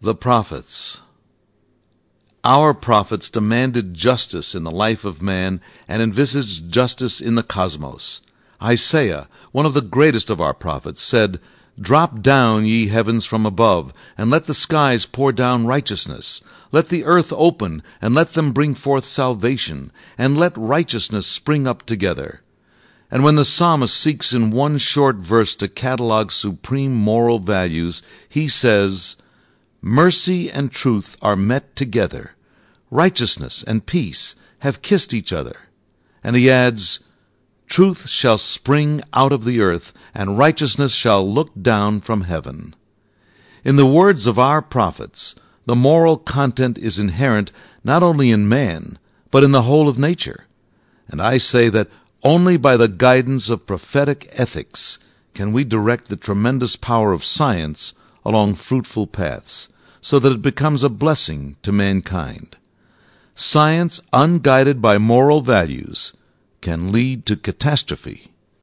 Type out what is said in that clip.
The Prophets. Our prophets demanded justice in the life of man and envisaged justice in the cosmos. Isaiah, one of the greatest of our prophets, said, "Drop down, ye heavens, from above, and let the skies pour down righteousness. Let the earth open, and let them bring forth salvation, and let righteousness spring up together." And when the psalmist seeks in one short verse to catalog supreme moral values, he says, "Mercy and truth are met together. Righteousness and peace have kissed each other." And he adds, "Truth shall spring out of the earth, and righteousness shall look down from heaven." In the words of our prophets, the moral content is inherent not only in man, but in the whole of nature. And I say that only by the guidance of prophetic ethics can we direct the tremendous power of science along fruitful paths, so that it becomes a blessing to mankind. Science, unguided by moral values, can lead to catastrophe.